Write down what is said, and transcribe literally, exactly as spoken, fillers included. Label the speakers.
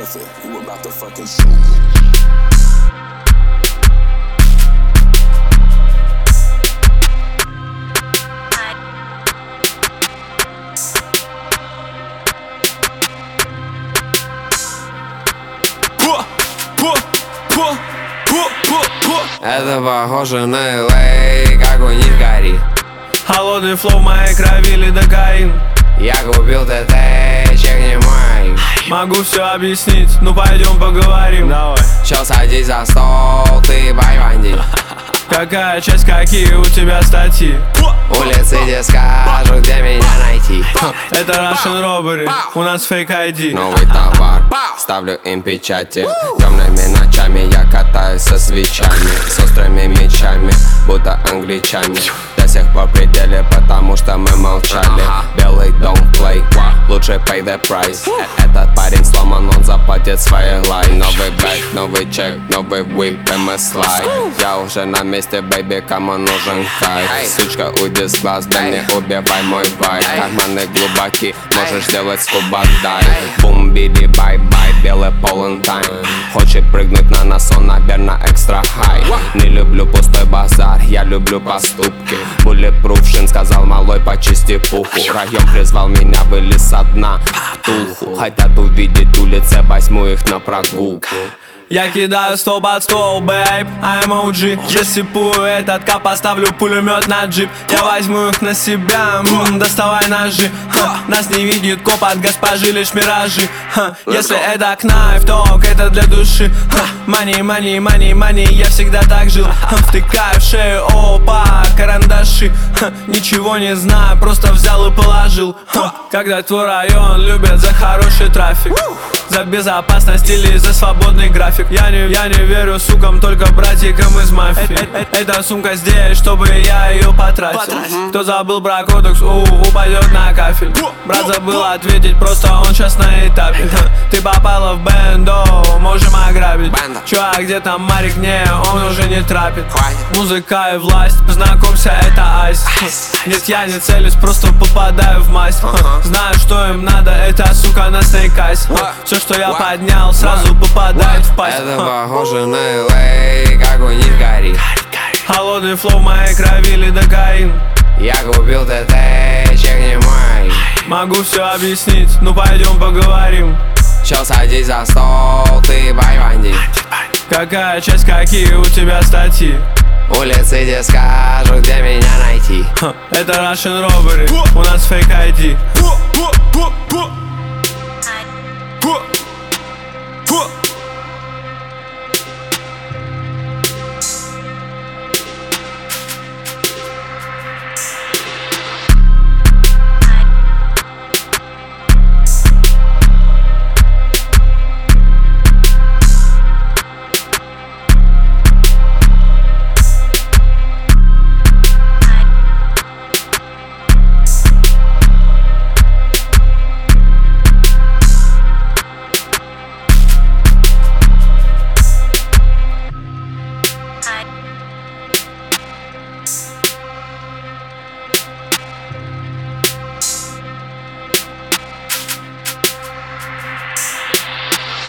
Speaker 1: Method, you about to fucking shoot.
Speaker 2: Это похоже на эл эй, как у них горит.
Speaker 3: Холодный флоу в моей крови, лидокаин.
Speaker 2: Я купил ТТ, чек не мой.
Speaker 3: Могу все объяснить, ну пойдем поговорим. Давай.
Speaker 2: Чё, садись за стол, ты байванди.
Speaker 3: Какая часть, какие у тебя статьи?
Speaker 2: Улицы, где скажут, где меня найти.
Speaker 3: Это Russian Robbery, у нас фейк ай ди.
Speaker 2: Новый товар, ставлю им печати. Темными ночами я катаюсь со свечами, с острыми мечами, будто англичане. До сих пор в пределе, потому что мы молчали. Белый don't play, лучше pay the price. Этот парень сломан, он заплатит свои лай. Новый бэк, новый чек, новый whip, эм эс лай. Я уже на месте, baby, кому нужен кайф. Сучка, уйди с глаз, да не убивай мой вайб. Карманы глубоки, можешь сделать скуба дайв. Бум, биди, бай-бай, белый полон тайм. Хочет прыгнуть на нас, он, наверное, экстра хай. Не люблю пустой базар, я люблю поступки. Bulletproof шин, сказал малой, почисти пуху. Район призвал меня, вылез со дна втулку. Хотят увидеть улицы, возьму их на прогулку.
Speaker 3: Я кидаю стол под стол, бэйб, I'm о джи. Засыпую этот кап, поставлю пулемет на джип. Я возьму их на себя, м-м, доставай ножи. Ха, нас не видит коп от госпожи, лишь миражи. Ха, если это кнайф, ток, это для души. Мани, мани, мани, мани, я всегда так жил. Ха, втыкаю в шею, опа, карандаши. Ха, ничего не знаю, просто взял и положил. Ха, когда твой район любят за хороший трафик, за безопасность или за свободный график. Я не, я не верю сукам, только братикам из мафии. э, э, Эта сумка здесь, чтобы я ее потратил. Кто забыл про кодекс, у, упадет на кафель. Брат забыл ответить, просто он сейчас на этапе. Ты попала в бендо, можем ограбить. Чувак, где там Марик? Не, он уже не трапит. Музыка и власть, познакомься, это айс. Нет, я не целюсь, просто попадаю в масть. Знаю, что им надо, это сука на снейк айс. Все, что я поднял, сразу попадает в пасть.
Speaker 2: Это похоже на эл эй, как у них горит.
Speaker 3: Холодный флоу в моей крови, лидокаин.
Speaker 2: Я купил ТТ, чек не мой.
Speaker 3: Могу все объяснить, ну пойдем поговорим.
Speaker 2: Чё, садись за стол, ты байванди.
Speaker 3: Какая часть, какие у тебя статьи?
Speaker 2: Улицы, где скажут, где меня найти.
Speaker 3: Это Russian Robbery, у нас фейк ай ди.